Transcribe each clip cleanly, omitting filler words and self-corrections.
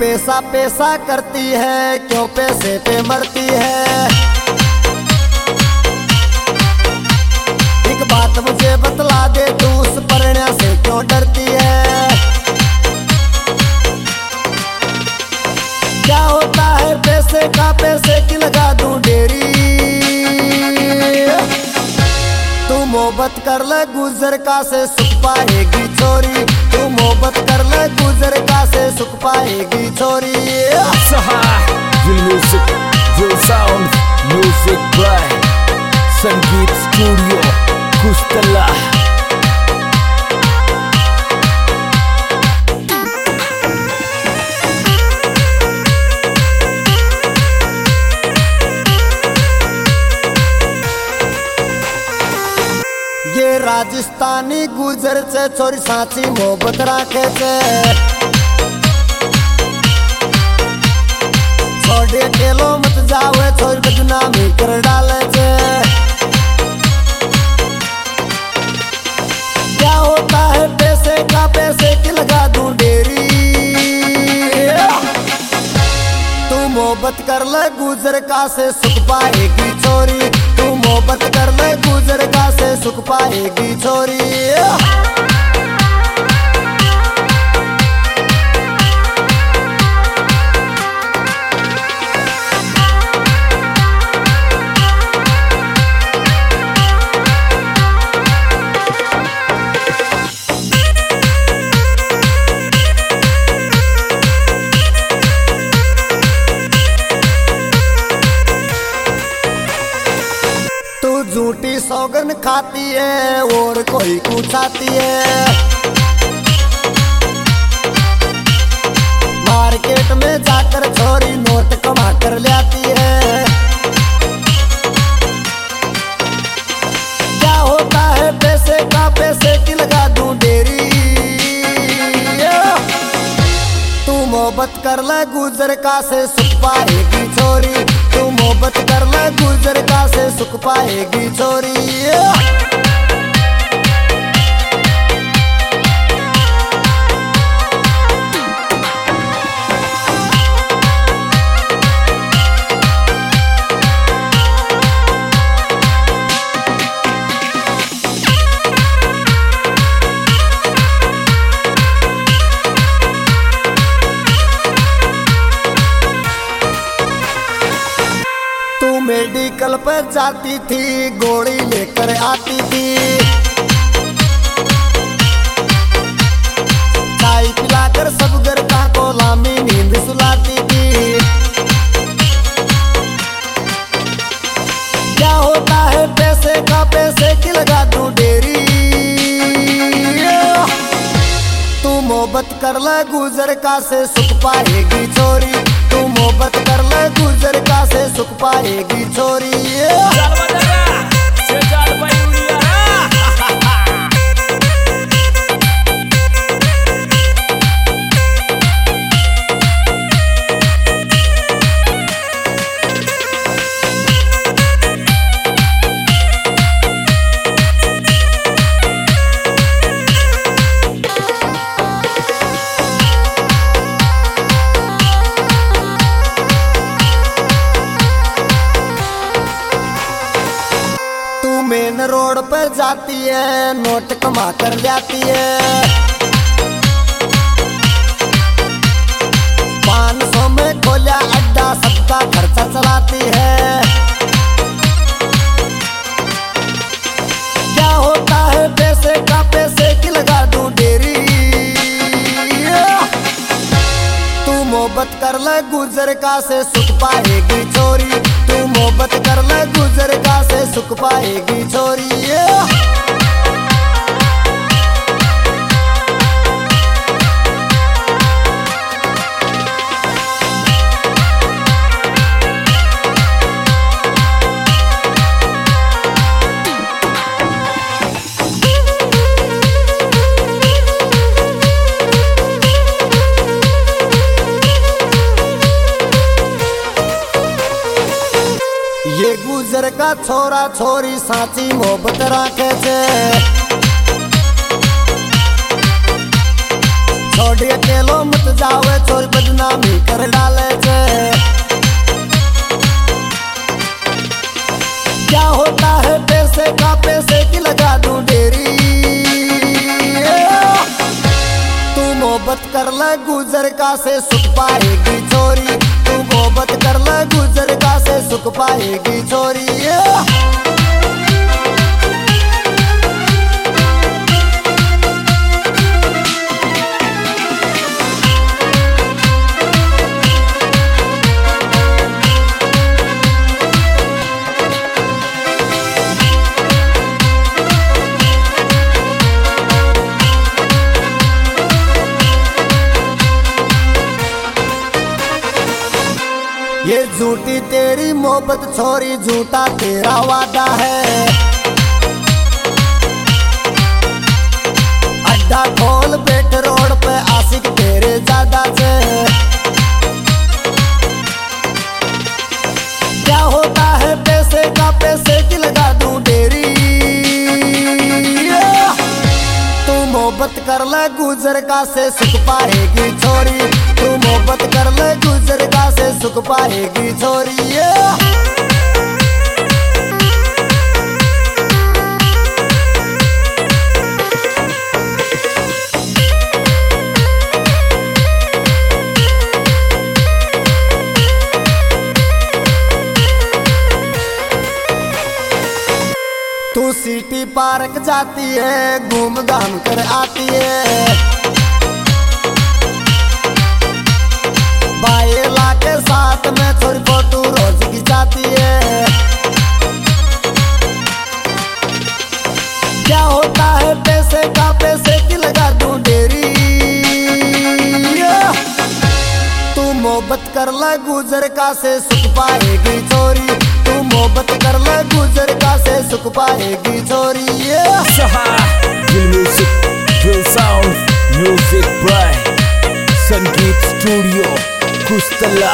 पैसा पैसा करती है, क्यों पैसे पे मरती है। एक बात मुझे बतला दे, तू उस परिणय से क्यों डरती है। क्या होता है पैसे का, पैसे की लगा दूं डेरी। तू मोहब्बत कर ले गुजर का से सुख पाएगी छोरी। तू मोहब्बत कर ले गुजर का से सुख पाएगी छोरी। Real music, real sound, music by Sangeet studio Kustala. ये राजस्थानी गुजर से छोरी साची मोहब्बत राखे छे। छोड़े अकेलो मत जावे, छोरी बदनामी कर डाले छे। क्या होता है पैसे का, पैसे की लगा दूं डेरी। तू मोहब्बत कर ले गुजर का से सुख पाएगी छोरी। तू मोहब्बत कर ले गुजर का से सुख पाएगी छोरी। झूठी सौगन खाती है और कोई पूछाती है। मार्केट में जाकर छोरी नोट कमा कर ले आती है। क्या होता है पैसे का, पैसे की लगा दूं डेरी। तू मोहब्बत कर ले गुजर का से सुख पाएगी छोरी। तू मोहब्बत कर ले गुजर का से सुख पाएगी छोरी। मेडिकल पर जाती थी, गोली लेकर आती थी। चाय पिलाकर सब घर का कोलामी नींद सुलाती थी। क्या होता है पैसे का, पैसे की लगा दूं डेरी। तू मोहब्बत कर ले गुजर का से सुख पाएगी छोरी। तू मोहब्बत कर ले गुजर का से सुख पाएगी छोरी। मेन रोड पर जाती है, नोट कमा कर लाती है। 500 में खोला अड्डा, सबका खर्चा चलाती है। क्या होता है पैसे का, पैसे की लगा दूं डेरी। तू मोहब्बत कर ले गुजर का से सुख पाएगी छोरी। तू मोहब्बत कर ले गुजर का से सुख पाएगी छोरी। ये गुजर का छोरा छोरी साची मोहब्बत राखे छे। छोड़ थोड़ी अकेलो मत जावे छोरी बदनामी कर डाले छे। क्या होता है पैसे का, पैसे की लगा दूं डेरी। तू मोहब्बत कर ले गुजर का से सुख पाएगी छोरी। तू मोहब्बत कर ले गुजर का से सुख पाएगी छोरी। ये झूठी तेरी मोहब्बत छोरी, झूठा तेरा वादा है। अड्डा खोल बैठ रोड पे आशिक तेरे ज्यादा से। क्या होता है पैसे का, पैसे की लगा दूं डेरी। तू मोहब्बत कर ले गुजर का से सुख पाएगी छोरी। तू मोहब्बत कर ले गुजर का से सुख पाएगी छोरी। तू सिटी पार्क जाती है, घूम घाम कर आती है। बाइला के साथ में छोरी फोटो रोज खिंचाती है। क्या होता है पैसे का, पैसे की लगा दूं डेरी। तू मोहब्बत कर ले गुजर का से सुख पाएगी छोरी। तू मोहब्बत कर ले गुजर का से सुख पाएगी छोरी। दिल म्यूजिक, दिल sound, music by Sangeet studio Kustala.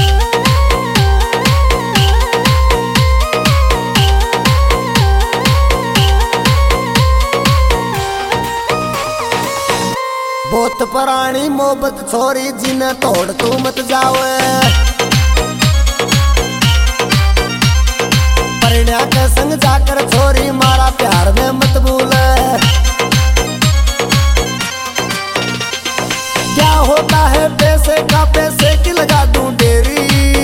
बहुत पुरानी मोहब्बत छोरी, जिन्हें तोड़ तू मत जावे। परिणा के संग जाकर छोरी मारा प्यार में मत भूले। क्या होता है पैसे का, पैसे की लगा दूं डेरी।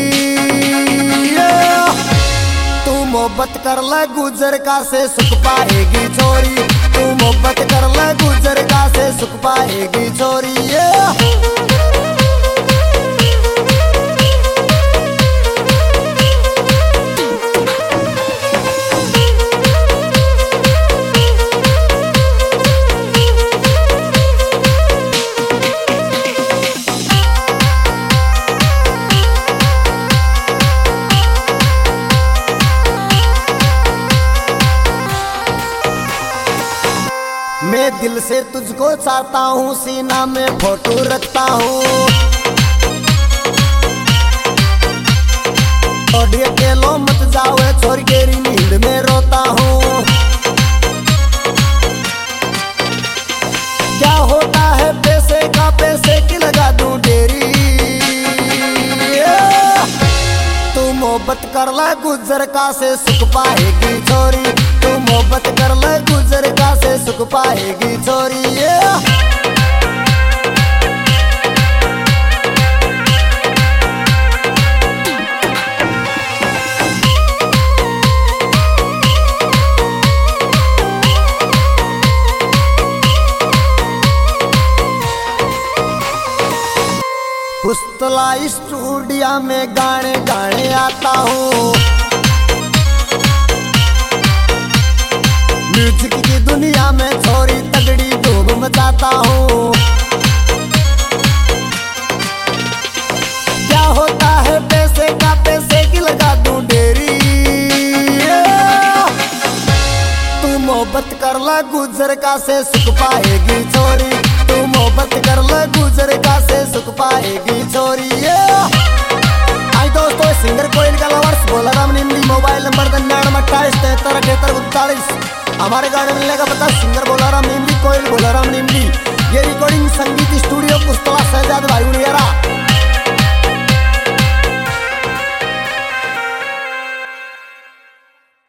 तू मोहब्बत कर ले गुजर का से सुख पाएगी छोरी। तू मोहब्बत कर ले गुजर का से सुख पाएगी छोरी। मैं दिल से तुझको चाहता हूँ, सीना में फोटो रखता हूँ। थोड़ी अकेलो मत जाओ छोरी, गेरी नींद में रोता हूँ। क्या होता है पैसे का, पैसे की लगा दूं डेरी। तू मोहब्बत कर ले गुजर का से सुख पाएगी छोरी। तू मोहब्बत कर ले गुजर का से सुख पाएगी छोरी। कुस्तला स्टूडियो में गाने गाने आता हूँ। म्यूजिक की दुनिया में छोरी तगड़ी धूम मचाता हूँ। क्या होता है पैसे का, पैसे की लगा दूं डेरी। तू मोहब्बत कर ले गुजर का से सुख पाएगी छोरी। तू मोहब्बत कर ले गुजर का से सुख पाएगी छोरी। आई दोस्तों, सिंगर कोयल का लवर्स बोला राम निम्नी, मोबाइल नंबर 99 28 73 48 39। हमारे गाने मिलने का पता सिंगर बोला राम नीमली, कोयल बोला राम नीमली। ये रिकॉर्डिंग संगीत स्टूडियो कुस्तला शहजाद भाई।